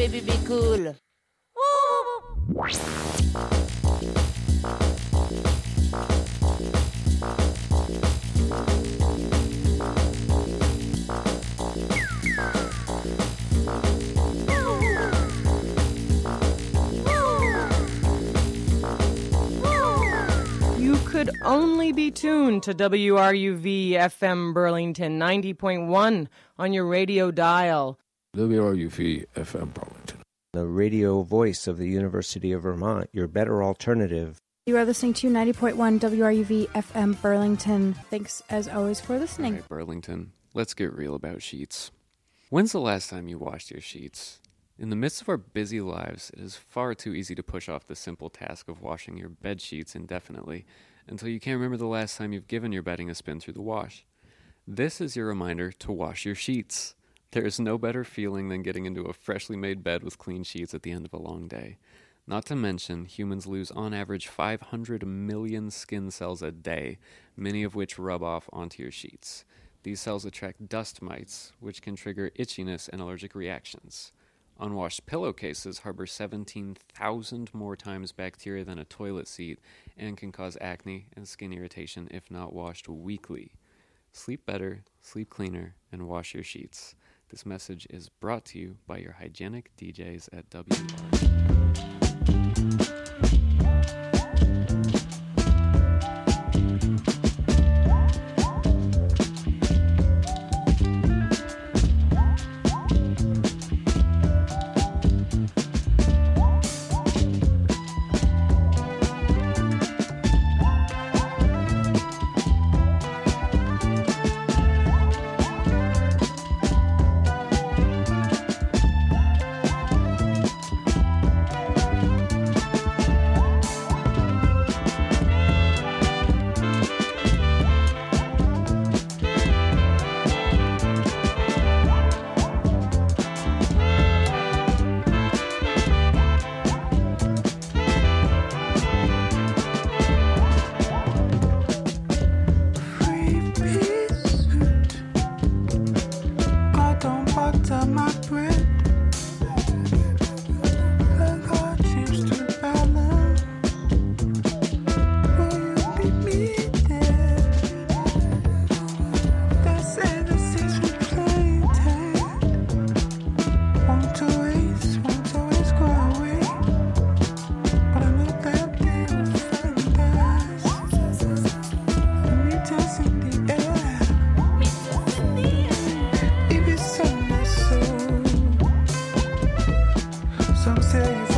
baby, be cool. You could only be tuned to WRUV FM Burlington 90.1 on your radio dial. WRUV FM Burlington, the radio voice of the University of Vermont, your better alternative. You are listening to 90.1 WRUV FM Burlington. Thanks, as always, for listening. All right, Burlington, let's get real about sheets. When's the last time you washed your sheets? In the midst of our busy lives, it is far too easy to push off the simple task of washing your bed sheets indefinitely until you can't remember the last time you've given your bedding a spin through the wash. This is your reminder to wash your sheets. There is no better feeling than getting into a freshly made bed with clean sheets at the end of a long day. Not to mention, humans lose on average 500 million skin cells a day, many of which rub off onto your sheets. These cells attract dust mites, which can trigger itchiness and allergic reactions. Unwashed pillowcases harbor 17,000 more times bacteria than a toilet seat and can cause acne and skin irritation if not washed weekly. Sleep better, sleep cleaner, and wash your sheets. This message is brought to you by your hygienic DJs at WR. Some say